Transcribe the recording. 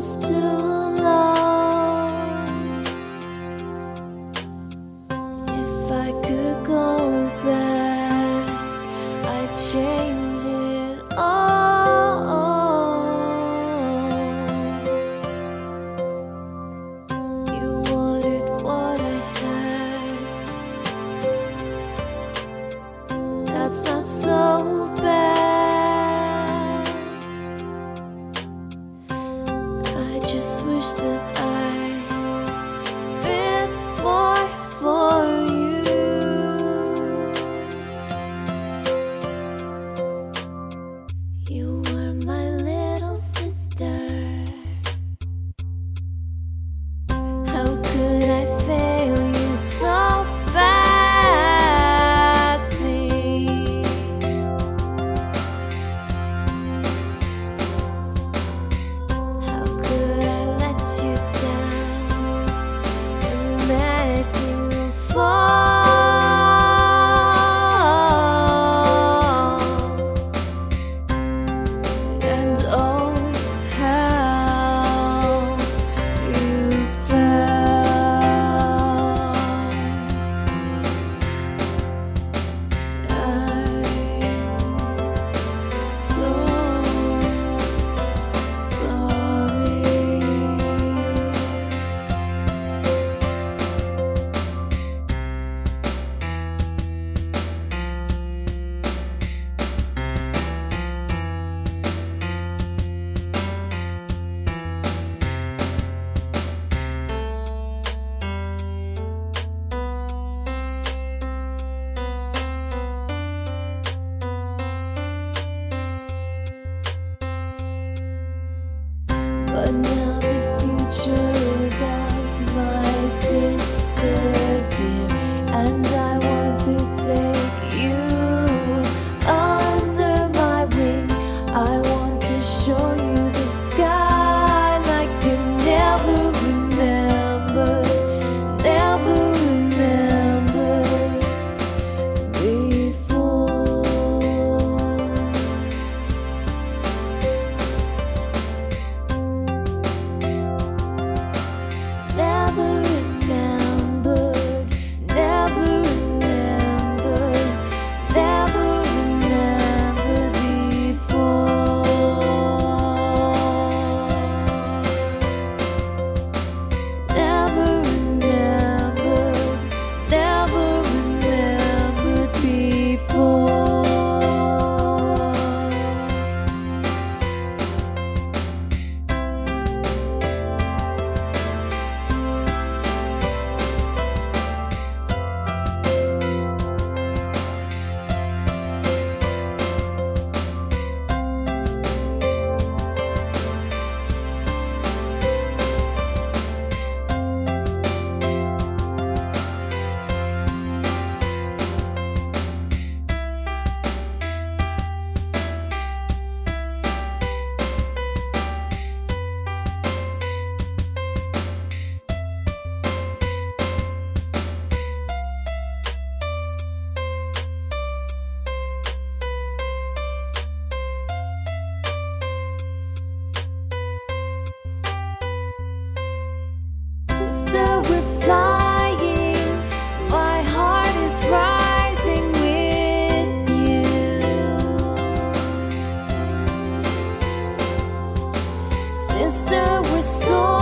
close to love. If I could go back, I'd change it all. You wanted what I had. That's not so bad. I just wish that I'd been more for you. You were my little sister. How could I fail you so badly? How could I let you down and make you fall? And oh, how you fell. I'm so sorry. But now the future is as my sister dear, and I want to take you under my wing. I want to show you the sky like you never remembered before. Never remembered Sister, we're so